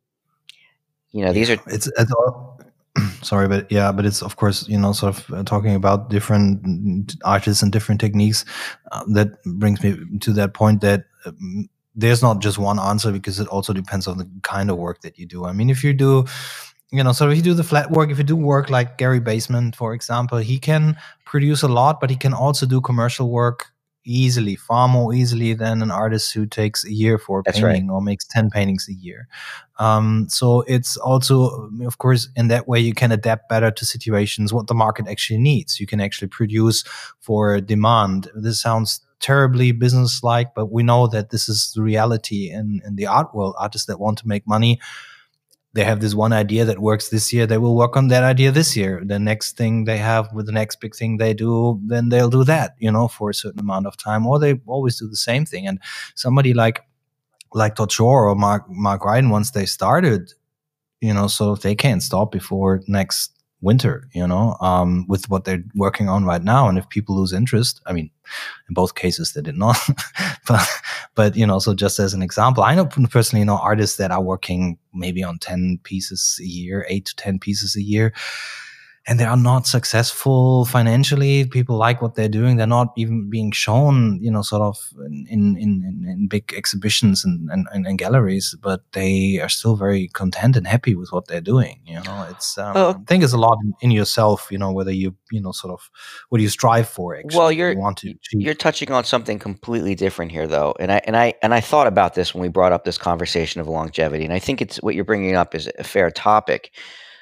you know, these are it's, it's all, sorry, but yeah, but it's of course, you know, sort of uh, talking about different artists and different techniques. Uh, that brings me to that point that um, there's not just one answer because it also depends on the kind of work that you do. I mean, if you do, you know, so if you do the flat work, if you do work like Gary Baseman, for example, he can produce a lot, but he can also do commercial work easily, far more easily than an artist who takes a year for That's painting right. or makes ten paintings a year. Um, so it's also, of course, in that way, you can adapt better to situations, what the market actually needs. You can actually produce for demand. This sounds terribly business-like, but we know that this is the reality in, in the art world. Artists that want to make money they have this one idea that works this year, they will work on that idea this year. The next thing they have with the next big thing they do, then they'll do that, you know, for a certain amount of time, or they always do the same thing. And somebody like like Todd Shore or Mark Mark Ryden, once they started, you know, so they can't stop before next winter, you know, um, with what they're working on right now. And if people lose interest, I mean, in both cases they did not, but, but, you know, so just as an example, I know personally, you know, artists that are working maybe on ten pieces a year, eight to ten pieces a year, and they are not successful financially. People like what they're doing. They're not even being shown, you know, sort of in in, in, in big exhibitions and, and, and galleries, but they are still very content and happy with what they're doing. You know, it's um, Oh. I think it's a lot in, in yourself. You know, whether you you know sort of what do you strive for? Actually, Well, you're you want to achieve. you're touching on something completely different here, though, and I and I and I thought about this when we brought up this conversation of longevity, and I think it's what you're bringing up is a fair topic.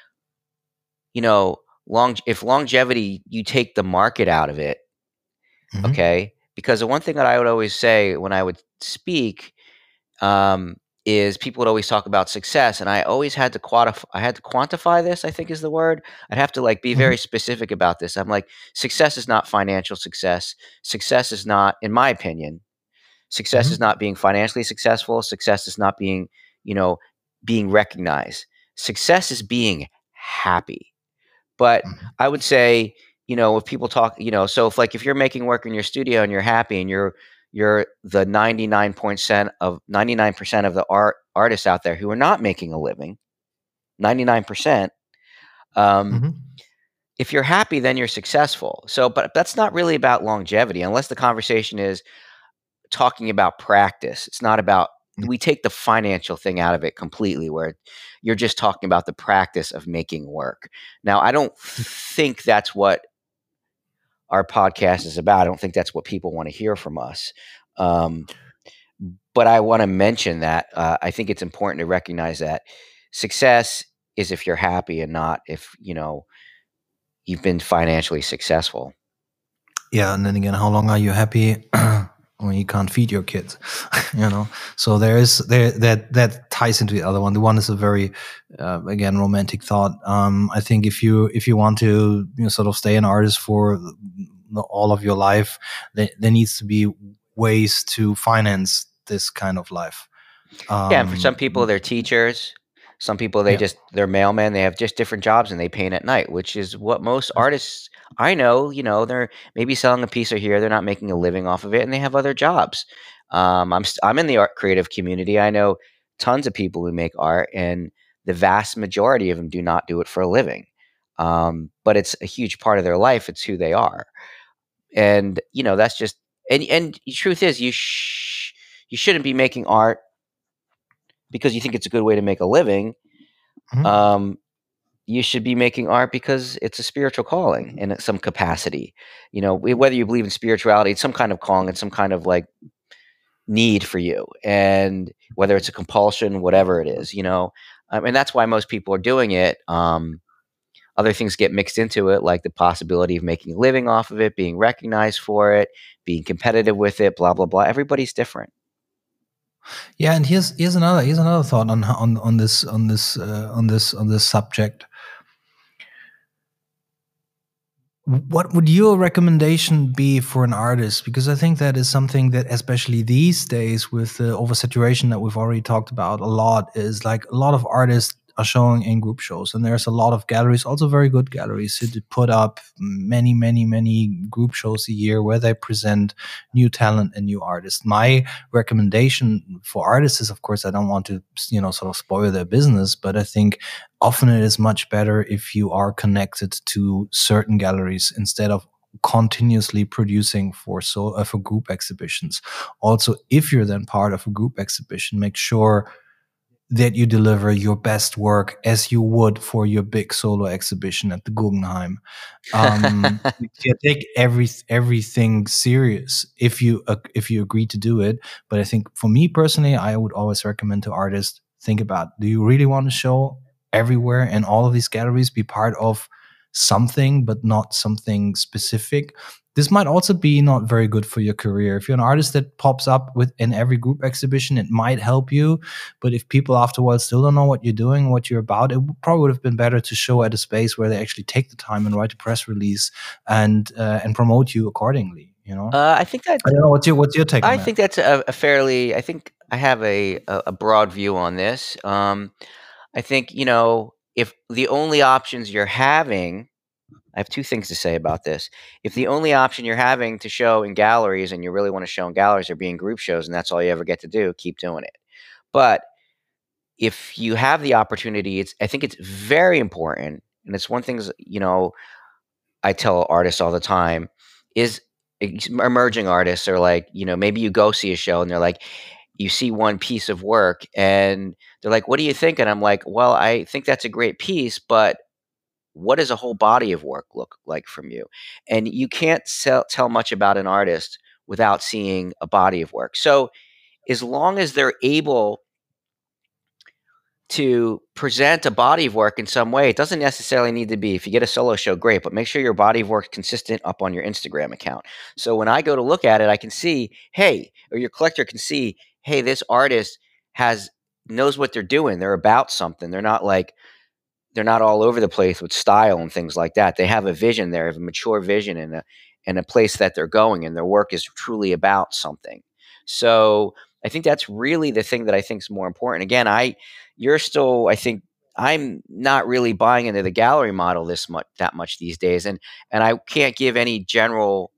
You know, long if longevity, you take the market out of it, Mhm. okay? Because the one thing that I would always say when I would speak um, is people would always talk about success, and I always had to quantify. I had to quantify this, I think is the word. I'd have to like be Mhm. very specific about this. I'm like, success is not financial success. Success is not, in my opinion, success Mhm. is not being financially successful. Success is not being, you know, being recognized. Success is being happy. But Mhm. I would say, you know, if people talk, you know, so if like if you're making work in your studio and you're happy and you're you're the ninety-nine percent of ninety-nine percent of the art artists out there who are not making a living, ninety-nine percent, um, Mhm. if you're happy, then you're successful. So, but that's not really about longevity, unless the conversation is talking about practice. It's not about, we take the financial thing out of it completely, where you're just talking about the practice of making work. Now, I don't think that's what our podcast is about. I don't think that's what people want to hear from us. Um, but I want to mention that uh, I think it's important to recognize that success is if you're happy and not if, you know, you've been financially successful. Yeah, and then again, how long are you happy when you can't feed your kids? You know, so there is there that that ties into the other one. The one is a very uh, again romantic thought. Um, I think if you if you want to you know, sort of stay an artist for the, all of your life, there, there needs to be ways to finance this kind of life. Um, Yeah, and for some people, they're teachers. Some people, they Yeah. just they're mailmen. They have just different jobs, and they paint at night, which is what most artists I know. You know, they're maybe selling a piece or here. They're not making a living off of it, and they have other jobs. Um, I'm st- I'm in the art creative community. I know tons of people who make art, and the vast majority of them do not do it for a living. Um, but it's a huge part of their life. It's who they are, and you know that's just and and the truth is you sh- you shouldn't be making art because you think it's a good way to make a living. Mhm. Um, you should be making art because it's a spiritual calling in some capacity. You know, wh- whether you believe in spirituality, it's some kind of calling, it's some kind of like need for you, and whether it's a compulsion, whatever it is, you know, um, and that's why most people are doing it. Um, other things get mixed into it, like the possibility of making a living off of it, being recognized for it, being competitive with it, blah blah blah. Everybody's different. Yeah, and here's here's another here's another thought on on on this on this uh, on this on this subject. What would your recommendation be for an artist? Because I think that is something that, especially these days, with the oversaturation that we've already talked about a lot, is like a lot of artists are showing in group shows, and there's a lot of galleries, also very good galleries, who put up many, many, many group shows a year where they present new talent and new artists. My recommendation for artists is, of course, I don't want to, you know, sort of spoil their business, but I think often it is much better if you are connected to certain galleries instead of continuously producing for so uh, for group exhibitions. Also, if you're then part of a group exhibition, make sure that you deliver your best work as you would for your big solo exhibition at the Guggenheim. Um, you take every everything serious if you uh, if you agree to do it. But I think for me personally, I would always recommend to artists, think about, do you really want to show everywhere and all of these galleries, be part of something but not something specific? this might also be not very good for your career. If you're an artist that pops up within every group exhibition, it might help you. But if people afterwards still don't know what you're doing, what you're about, it probably would have been better to show at a space where they actually take the time and write a press release and uh, and promote you accordingly. You know, Uh, I think that I don't know what's your what's your take on I that? think that's a, a fairly. I think I have a, a a broad view on this. Um, I think you know if the only options you're having, I have two things to say about this. If the only option you're having to show in galleries, and you really want to show in galleries, are being group shows, and that's all you ever get to do, keep doing it. But if you have the opportunity, it's I think it's very important, and it's one thing you know I tell artists all the time is ex- emerging artists are like, you know, maybe you go see a show and they're like, you see one piece of work and they're like, what do you think? And I'm like, well, I think that's a great piece, but what does a whole body of work look like from you? And you can't sell, tell much about an artist without seeing a body of work. So as long as they're able to present a body of work in some way, it doesn't necessarily need to be, if you get a solo show, great, but make sure your body of work is consistent up on your Instagram account. So when I go to look at it, I can see, hey, or your collector can see, hey, this artist has knows what they're doing. They're about something. They're not like, they're not all over the place with style and things like that. They have a vision there, have a mature vision and a and a place that they're going, and their work is truly about something. So I think that's really the thing that I think is more important. Again, I you're still, I think I'm not really buying into the gallery model this much that much these days, and and I can't give any general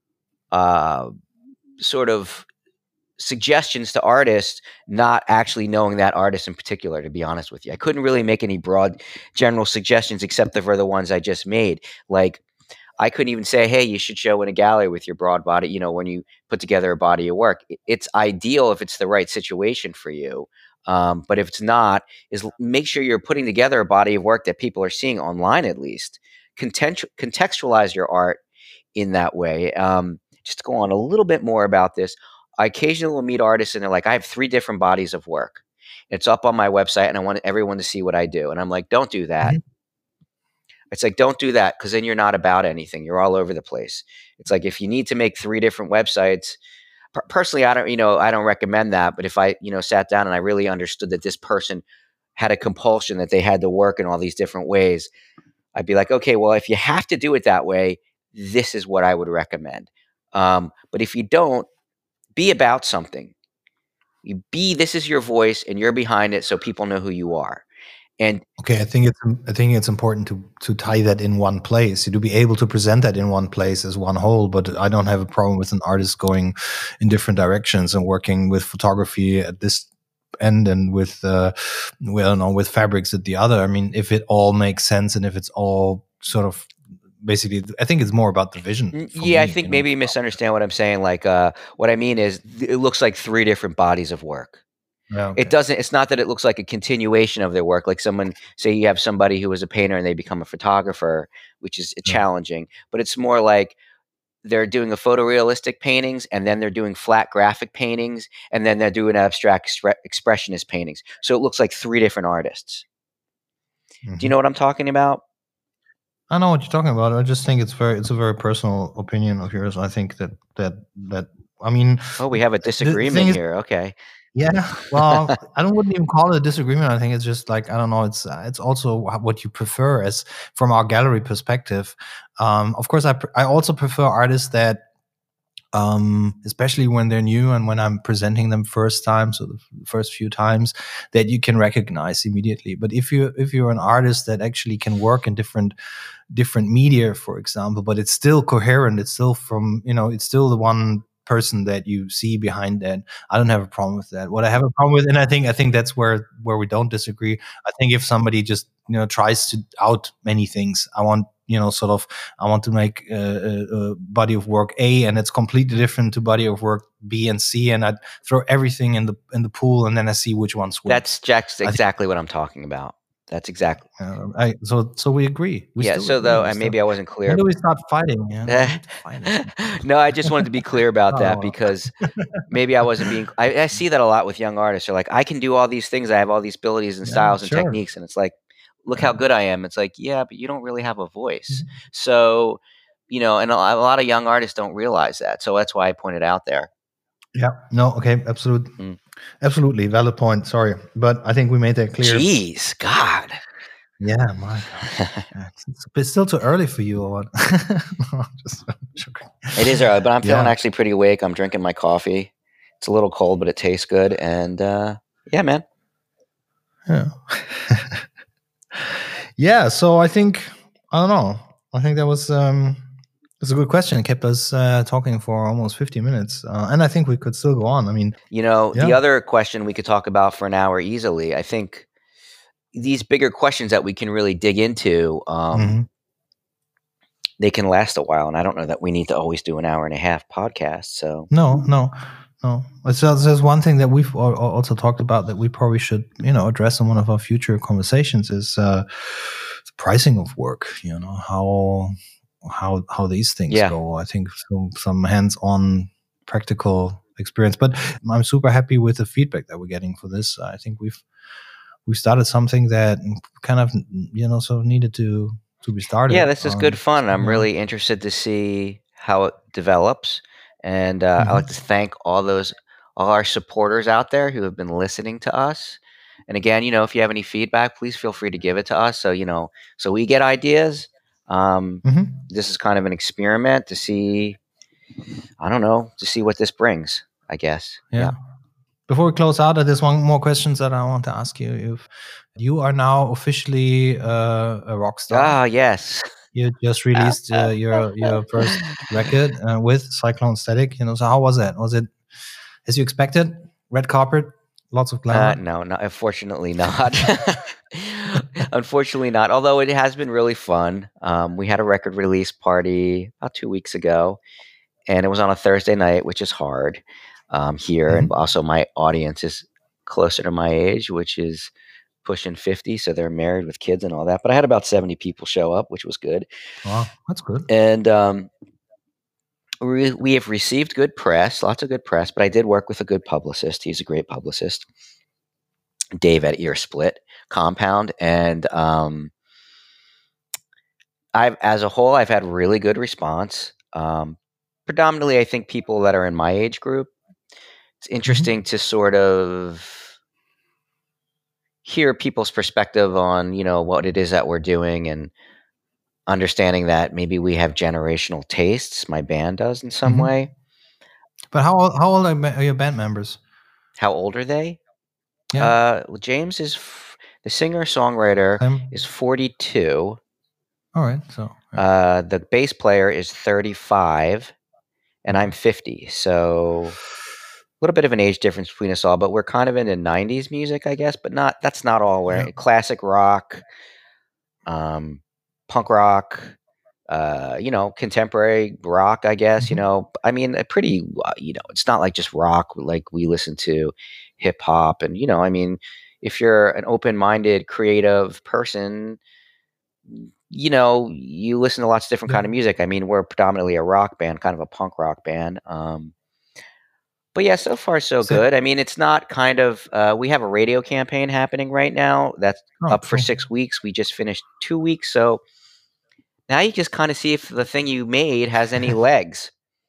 uh, sort of suggestions to artists not actually knowing that artist in particular, to be honest with you. I couldn't really make any broad general suggestions except for the ones I just made. Like I couldn't even say, hey, you should show in a gallery with your broad body, you know, when you put together a body of work. It's ideal if it's the right situation for you. Um, but if it's not, is make sure you're putting together a body of work that people are seeing online at least. Content- contextualize your art in that way. Um, just to go on a little bit more about this, I occasionally will meet artists and they're like, I have three different bodies of work. It's up on my website and I want everyone to see what I do. And I'm like, don't do that. Mhm. It's like, don't do that, because then you're not about anything. You're all over the place. It's like, if you need to make three different websites, per- personally, I don't, you know, I don't recommend that. But if I, you know, sat down and I really understood that this person had a compulsion that they had to work in all these different ways, I'd be like, okay, well, if you have to do it that way, this is what I would recommend. Um, but if you don't, be about something. You be, this is your voice and you're behind it so people know who you are. And Okay, I think it's I think it's important to to tie that in one place, to be able to present that in one place as one whole. But I don't have a problem with an artist going in different directions and working with photography at this end and with uh, well, I don't know, with fabrics at the other. I mean, if it all makes sense and if it's all sort of basically, I think it's more about the vision. mm, for yeah, I me, think you know. maybe you misunderstand what I'm saying. Like, uh, what I mean is, th- it looks like three different bodies of work. Yeah, okay. It doesn't, it's not that it looks like a continuation of their work. Like someone, say you have somebody who was a painter and they become a photographer, which is Yeah. challenging, but it's more like they're doing a photorealistic paintings and then they're doing flat graphic paintings and then they're doing abstract expre- expressionist paintings. So it looks like three different artists. Do you Mhm. know what I'm talking about? I know what you're talking about. I just think it's very it's a very personal opinion of yours. I think that that that I mean, Oh, we have a the, the disagreement thing is, here. Okay. yeah. Well, I don't wouldn't even call it a disagreement. I think it's just like, I don't know. It's uh, it's also wh- what you prefer as from our gallery perspective. Um, of course, I pr- I also prefer artists that, um, especially when they're new and when I'm presenting them first time, so the f- first few times, that you can recognize immediately. But if you if you're an artist that actually can work in different different media, for example, but it's still coherent, it's still from, you know, it's still the one person that you see behind that, I don't have a problem with that. What I have a problem with, and I think I think that's where where we don't disagree. I think if somebody just, you know, tries to out many things, I want, you know, sort of, I want to make a, a, a body of work A, and it's completely different to body of work B and C, and I throw everything in the in the pool, and then I see which one swims. That's Jack's I think, exactly what I'm talking about. That's exactly. uh, I, so so we agree. We Yeah. still So agree. though, We and still, maybe I wasn't when clear. do we start fighting? Yeah, we need to fight at some point. No, I just wanted to be clear about I that don't know. because maybe I wasn't being. I, I see that a lot with young artists. They're like, I can do all these things. I have all these abilities and Yeah, styles and sure. techniques, and it's like, look Yeah. how good I am. It's like, yeah, but you don't really have a voice. Mhm. So you know, and a, a lot of young artists don't realize that. So that's why I pointed out there. Yeah. No. Okay. Absolutely. Mm. Absolutely valid point. Sorry, but I think we made that clear. Jeez, God. Yeah, my God. Yeah, it's, it's still too early for you, or what? No, just joking. It is early, but I'm feeling Yeah. actually pretty awake. I'm drinking my coffee. It's a little cold, but it tastes good. And uh, yeah, man. Yeah. Yeah. So I think I don't know. I think that was um, that's a good question. It kept us uh, talking for almost fifty minutes, uh, and I think we could still go on. I mean, You know, the Yeah. other question we could talk about for an hour easily. I think these bigger questions that we can really dig into, um, Mhm. they can last a while. And I don't know that we need to always do an hour and a half podcast. So no, no, no. It's just, there's one thing that we've al- al- also talked about that we probably should, you know, address in one of our future conversations is uh, the pricing of work. You know how how how these things Yeah. go. I think some, some hands-on practical experience. But I'm super happy with the feedback that we're getting for this. I think we've we started something that kind of, you know, sort of needed to to be started. Yeah, this is good Um, fun. I'm yeah. really interested to see how it develops. And uh, I'd like to thank all those, all our supporters out there who have been listening to us. And again, you know, if you have any feedback, please feel free to give it to us. So, you know, so we get ideas. Um, Mhm. This is kind of an experiment to see, I don't know, to see what this brings, I guess. Yeah. Before we close out, there's one more questions that I want to ask you. If you are now officially uh, a rock star, Ah, yes. you just released uh, your your first record uh, with Cyclone Static. You know, so how was that? Was it as you expected? Red carpet, lots of Uh, glamour. no, no, unfortunately not. Unfortunately not. Although it has been really fun. Um, we had a record release party about two weeks ago, and it was on a Thursday night, which is hard um, here. And also, my audience is closer to my age, which is pushing fifty, so they're married with kids and all that. But I had about seventy people show up, which was good. Wow, that's good. And um, we we have received good press, lots of good press. But I did work with a good publicist. He's a great publicist. Dave at Earsplit Compound, and um, I've as a whole I've had really good response. Um, predominantly, I think people that are in my age group. It's interesting to sort of hear people's perspective on you know what it is that we're doing, and understanding that maybe we have generational tastes. My band does in some Mhm. way. But how old, how old are ma- are your band members? How old are they? Yeah. Uh, well, James is f- the singer songwriter Same. is forty-two. All right. So yeah. Uh, the bass player is thirty-five, and I'm fifty. So a little bit of an age difference between us all, but we're kind of into nineties music, I guess. But not that's not all. We're Yeah. classic rock, um, punk rock, uh, you know, contemporary rock, I guess. You Mhm. know, I mean, a pretty, uh, you know, it's not like just rock. Like we listen to hip hop, and you know, I mean, if you're an open-minded, creative person, you know, you listen to lots of different Yeah. kind of music. I mean, we're predominantly a rock band, kind of a punk rock band. Um, but yeah, so far so So- good. I mean, it's not kind of. Uh, we have a radio campaign happening right now that's Oh, up for cool. six weeks. We just finished two weeks, so now you just kind of see if the thing you made has any legs.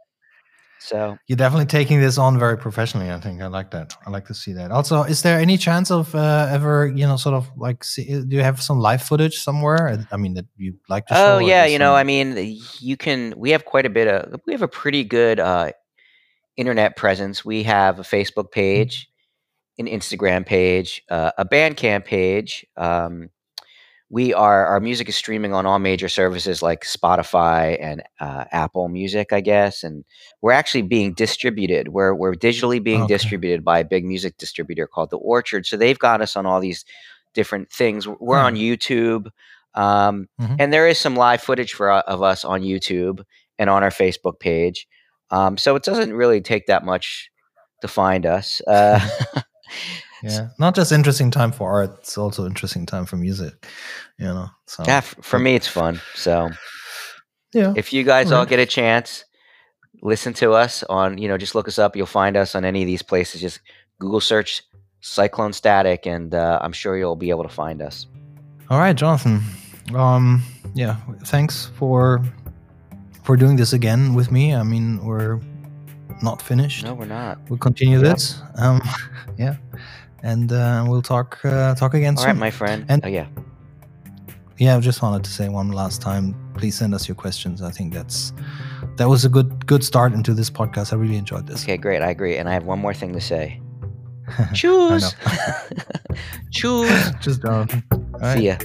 So You're definitely taking this on very professionally. I think I like that. I like to see that. Also, is there any chance of uh, ever, you know, sort of like, see, do you have some live footage somewhere? I- I mean, that you'd like to show? Oh or yeah, just you know, some- I mean, you can. We have quite a bit of. We have a pretty good uh, internet presence. We have a Facebook page, an Instagram page, uh, a Bandcamp page. Um, we are our music is streaming on all major services like Spotify and uh, Apple Music, I guess, and we're actually being distributed. We're we're digitally being Okay. distributed by a big music distributor called The Orchard. So they've got us on all these different things. We're on YouTube, um, Mhm. and there is some live footage for uh, of us on YouTube and on our Facebook page. Um, so it doesn't really take that much to find us. Uh, Yeah, not just interesting time for art; it's also interesting time for music. You know, so yeah, f- for me it's fun. So yeah. if you guys all Alright. get a chance, listen to us on, you know, just look us up. You'll find us on any of these places. Just Google search Cyclone Static, and uh, I'm sure you'll be able to find us. All right, Jonathan. Um, yeah, thanks for for doing this again with me. I mean, we're not finished. No, we're not. We'll continue Yep. this. Um, yeah, and uh, we'll talk uh, talk again All soon. right, my friend. And- oh yeah. Yeah, I just wanted to say one last time. Please send us your questions. I think that's that was a good good start into this podcast. I really enjoyed this. Okay, great. I agree. And I have one more thing to say. I Choose. know. Choose. Just don't. All right. See ya.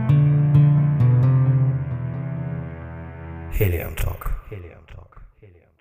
Helium Talk. Helium Talk. Helium.